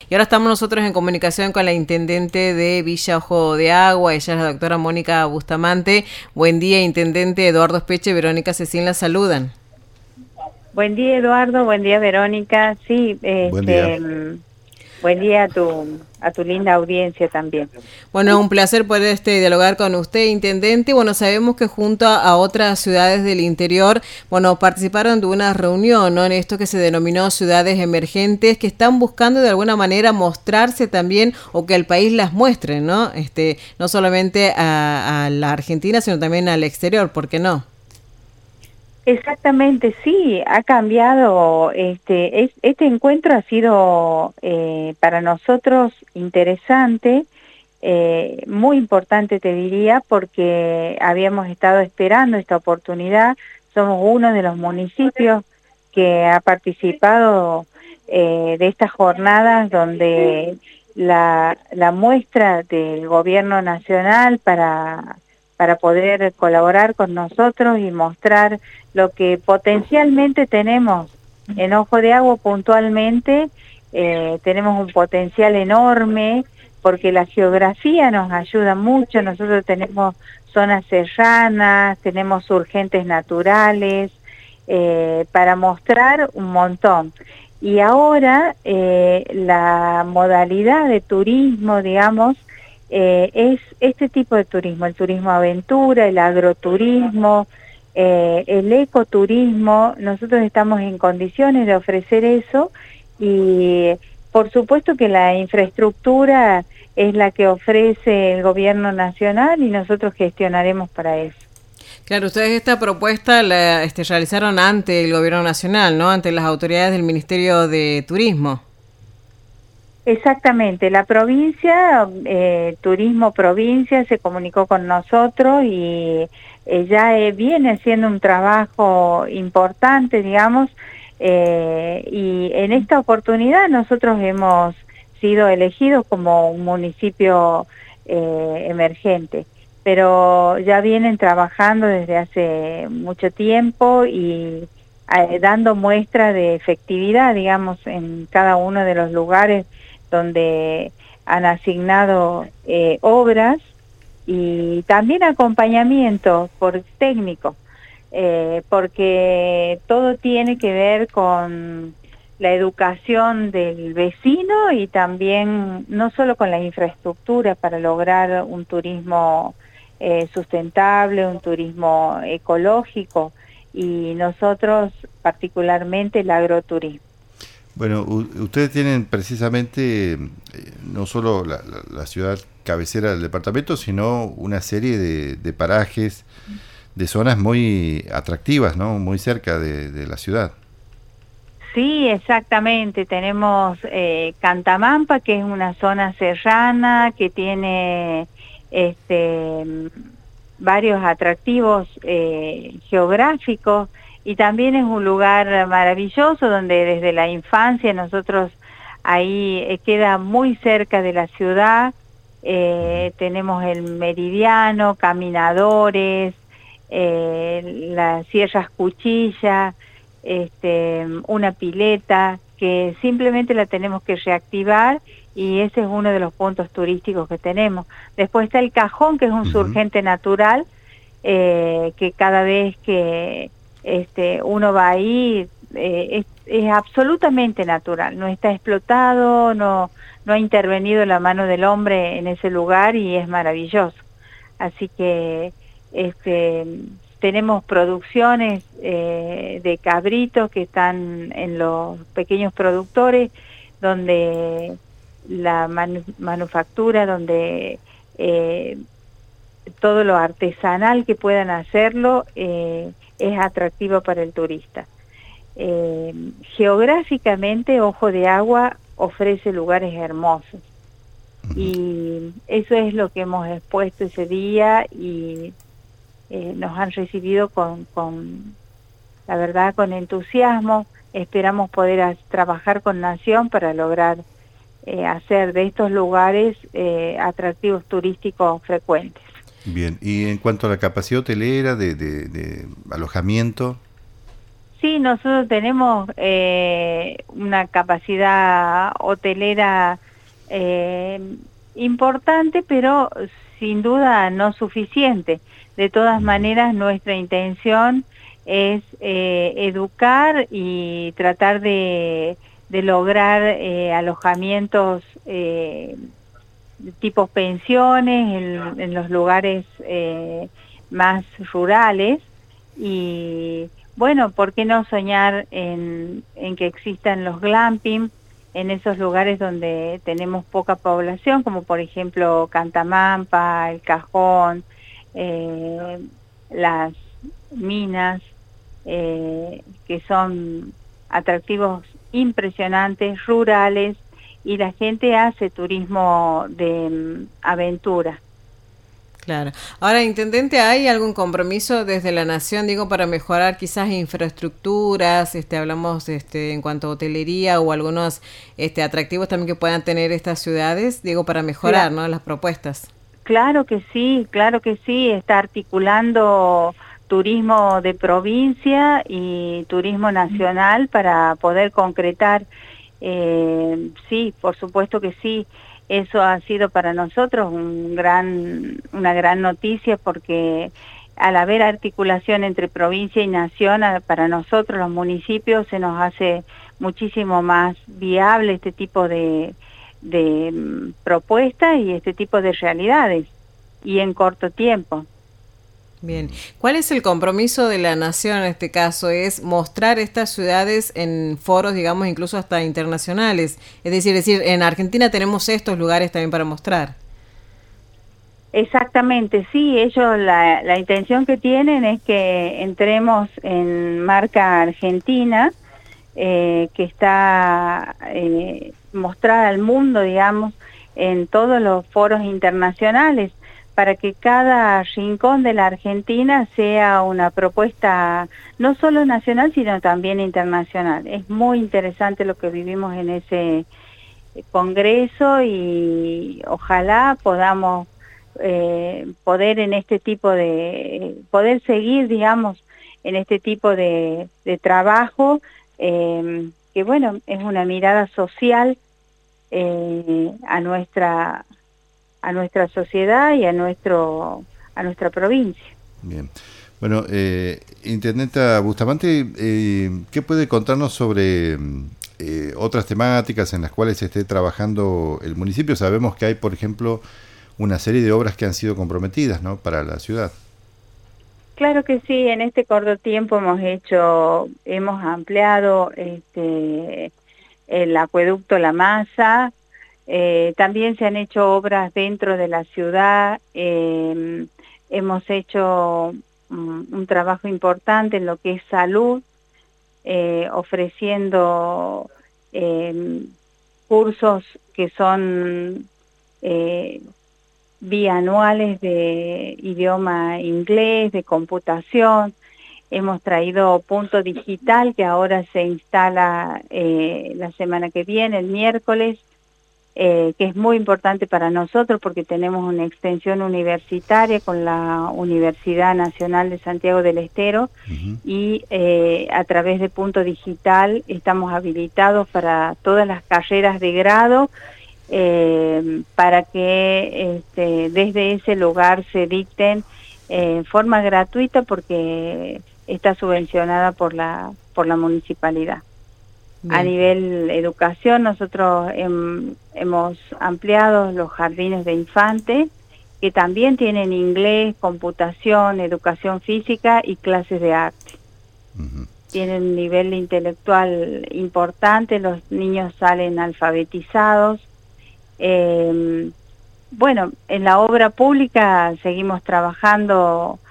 Y ahora estamos nosotros en comunicación con la intendente de Villa Ojo de Agua, ella es la doctora Mónica Bustamante. Buen día, intendente. Eduardo Espeche, Verónica Cecín la saludan. Buen día, Eduardo. Buen día, Verónica. Sí, Buen día. buen día a tu linda audiencia también. Bueno, un placer poder dialogar con usted, intendente. Bueno, sabemos que junto a otras ciudades del interior, bueno, participaron de una reunión, ¿no? En esto que se denominó ciudades emergentes, que están buscando de alguna manera mostrarse también, o que el país las muestre, ¿no? No solamente a la Argentina, sino también al exterior, ¿por qué no? Exactamente, sí, ha cambiado. Este encuentro ha sido para nosotros interesante, muy importante te diría, porque habíamos estado esperando esta oportunidad. Somos uno de los municipios que ha participado de estas jornadas donde la muestra del gobierno nacional para poder colaborar con nosotros y mostrar lo que potencialmente tenemos en Ojo de Agua puntualmente. Tenemos un potencial enorme porque la geografía nos ayuda mucho. Nosotros tenemos zonas serranas, tenemos surgentes naturales, para mostrar un montón. Y ahora la modalidad de turismo, digamos, es este tipo de turismo, el turismo aventura, el agroturismo, el ecoturismo. Nosotros estamos en condiciones de ofrecer eso y por supuesto que la infraestructura es la que ofrece el gobierno nacional y nosotros gestionaremos para eso. Claro, ustedes esta propuesta la realizaron ante el gobierno nacional, ¿no? Ante las autoridades del Ministerio de Turismo. Exactamente, la provincia, Turismo Provincia se comunicó con nosotros y ya viene haciendo un trabajo importante, digamos, y en esta oportunidad nosotros hemos sido elegidos como un municipio emergente, pero ya vienen trabajando desde hace mucho tiempo y dando muestra de efectividad, digamos, en cada uno de los lugares donde han asignado obras y también acompañamiento por técnico, porque todo tiene que ver con la educación del vecino y también no solo con la infraestructura para lograr un turismo sustentable, un turismo ecológico y nosotros particularmente el agroturismo. Bueno, ustedes tienen precisamente no solo la ciudad cabecera del departamento, sino una serie de parajes, de zonas muy atractivas, ¿no? Muy cerca de la ciudad. Sí, exactamente. Tenemos Cantamampa, que es una zona serrana que tiene varios atractivos geográficos y también es un lugar maravilloso donde desde la infancia nosotros ahí queda muy cerca de la ciudad. Tenemos el meridiano, caminadores, las sierras Cuchilla, una pileta que simplemente la tenemos que reactivar y ese es uno de los puntos turísticos que tenemos. Después está el Cajón, que es un surgente natural, que cada vez que uno va ahí es absolutamente natural, no está explotado, no ha intervenido la mano del hombre en ese lugar y es maravilloso. Así que tenemos producciones de cabritos que están en los pequeños productores, donde la manufactura, donde todo lo artesanal que puedan hacerlo es atractivo para el turista. Geográficamente, Ojo de Agua ofrece lugares hermosos y eso es lo que hemos expuesto ese día y nos han recibido la verdad, con entusiasmo. Esperamos poder trabajar con Nación para lograr hacer de estos lugares atractivos turísticos frecuentes. Bien, y en cuanto a la capacidad hotelera de alojamiento. Sí, nosotros tenemos una capacidad hotelera importante, pero sin duda no suficiente. De todas maneras, nuestra intención es educar y tratar de lograr alojamientos tipo pensiones en los lugares más rurales. Y bueno, ¿por qué no soñar en que existan los glamping en esos lugares donde tenemos poca población, como por ejemplo Cantamampa, El Cajón, las minas, que son atractivos impresionantes, rurales, y la gente hace turismo de aventura. Claro. Ahora, intendente, ¿hay algún compromiso desde la Nación, digo, para mejorar quizás infraestructuras? Hablamos en cuanto a hotelería o algunos atractivos también que puedan tener estas ciudades, digo, para mejorar, ¿no?, las propuestas. Claro que sí, está articulando turismo de provincia y turismo nacional para poder concretar. Sí, por supuesto que sí. Eso ha sido para nosotros una gran noticia, porque al haber articulación entre provincia y nación, para nosotros los municipios se nos hace muchísimo más viable este tipo de propuestas y este tipo de realidades, y en corto tiempo. Bien, ¿cuál es el compromiso de la Nación en este caso? Es mostrar estas ciudades en foros, digamos, incluso hasta internacionales. Es decir, en Argentina tenemos estos lugares también para mostrar. Exactamente, sí, ellos la intención que tienen es que entremos en marca argentina, que está mostrada al mundo, digamos, en todos los foros internacionales, para que cada rincón de la Argentina sea una propuesta no solo nacional, sino también internacional. Es muy interesante lo que vivimos en ese congreso, y ojalá podamos poder en este tipo poder seguir, digamos, en este tipo de trabajo, que bueno, es una mirada social a nuestra sociedad y a nuestra provincia. Bien. Bueno, Intendenta Bustamante, ¿qué puede contarnos sobre otras temáticas en las cuales esté trabajando el municipio? Sabemos que hay, por ejemplo, una serie de obras que han sido comprometidas, ¿no?, para la ciudad. Claro que sí, en este corto tiempo hemos ampliado el acueducto La Masa. También se han hecho obras dentro de la ciudad. Hemos hecho un trabajo importante en lo que es salud, ofreciendo cursos que son bianuales de idioma inglés, de computación. Hemos traído Punto Digital, que ahora se instala la semana que viene, el miércoles, que es muy importante para nosotros porque tenemos una extensión universitaria con la Universidad Nacional de Santiago del Estero. Y a través de Punto Digital estamos habilitados para todas las carreras de grado, para que desde ese lugar se dicten en forma gratuita, porque está subvencionada por la municipalidad. Bien. A nivel educación, nosotros hemos ampliado los jardines de infantes, que también tienen inglés, computación, educación física y clases de arte. Tienen un nivel intelectual importante, los niños salen alfabetizados. Bueno, en la obra pública seguimos trabajando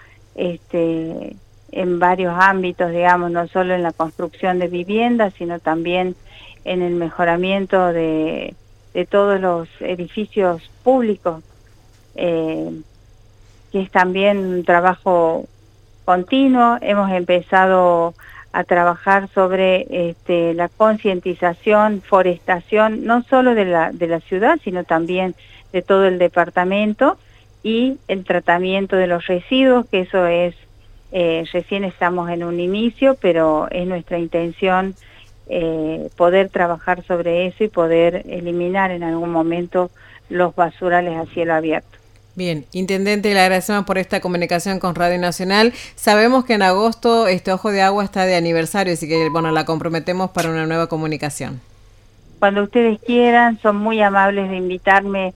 en varios ámbitos, digamos, no solo en la construcción de viviendas, sino también en el mejoramiento de todos los edificios públicos, que es también un trabajo continuo. Hemos empezado a trabajar sobre la concientización, forestación, no solo de la ciudad, sino también de todo el departamento, y el tratamiento de los residuos, que eso es Recién estamos en un inicio, pero es nuestra intención poder trabajar sobre eso y poder eliminar en algún momento los basurales a cielo abierto. Bien, Intendente, le agradecemos por esta comunicación con Radio Nacional. Sabemos que en agosto este Ojo de Agua está de aniversario, así que bueno, la comprometemos para una nueva comunicación. Cuando ustedes quieran, son muy amables de invitarme